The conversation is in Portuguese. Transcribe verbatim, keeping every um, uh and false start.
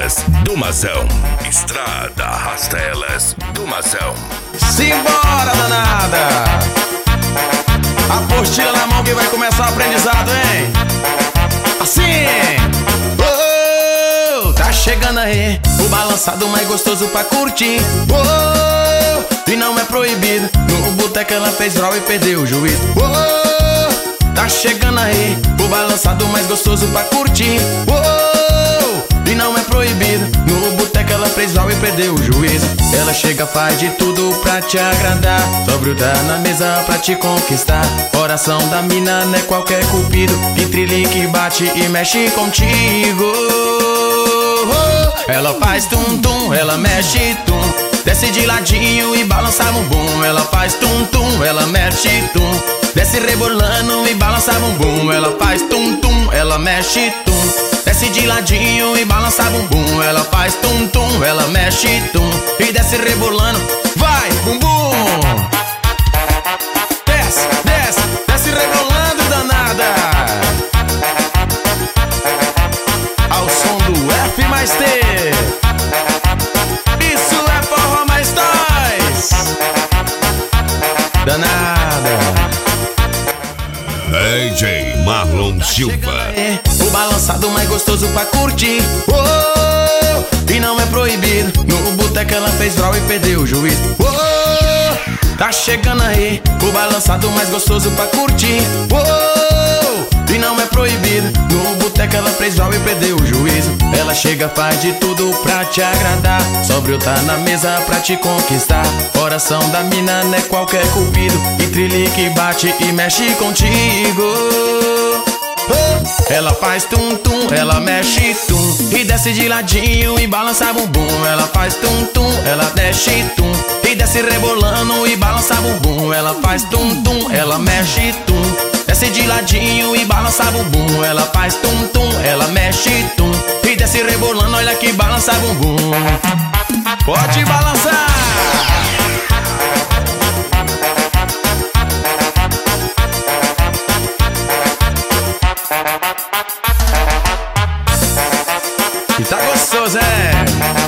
elas do Mazão. Estrada arrasta elas do Mazão. Simbora, danada! Apostila na mão que vai começar o aprendizado, hein? Assim! Oh, tá chegando aí o balançado mais gostoso pra curtir. Oh, e não é proibido. No boteco ela fez draw e perdeu o juízo. Oh, tá chegando aí o balançado mais gostoso pra curtir. Oh, e não é proibido. No boteco ela fez draw e perdeu o juízo. Ela chega, faz de tudo pra te agradar. Só gruda na mesa pra te conquistar. Coração da mina não é qualquer cupido. Entre que bate e mexe contigo. Ela faz tum-tum, ela mexe tum. Desce de ladinho e balança bumbum. Ela faz tum-tum, ela mexe tum. Desce rebolando e balança bumbum. Ela faz tum-tum, ela mexe tum. Desce de ladinho e balança bumbum. Ela faz tum-tum, ela mexe tum. E desce rebolando, vai bumbum. Desce, desce, desce rebolando, danada. Ao som do F mais T. Isso é forró mais dois. Danada. D J Marlon Silva. O balançado mais gostoso pra curtir. Oh, e não é proibido. No boteco ela fez draw e perdeu o juízo. Oh, tá chegando aí o balançado mais gostoso pra curtir. Oh, e não é proibido. No boteco ela fez draw e perdeu o juízo. Ela chega, faz de tudo pra te agradar. Sóbrio tá na mesa pra te conquistar. Coração da mina não é qualquer cupido. E trilha que bate e mexe contigo. Ela faz tum-tum, ela mexe tum. E desce de ladinho e balança bumbum. Ela faz tum-tum, ela mexe tum. E desce rebolando e balança bumbum. Ela faz tum-tum, ela mexe tum. Desce de ladinho e balança bumbum. Ela faz tum-tum, ela mexe tum. E desce rebolando, olha que balança bumbum. Pode balançar! E tá gostoso, é?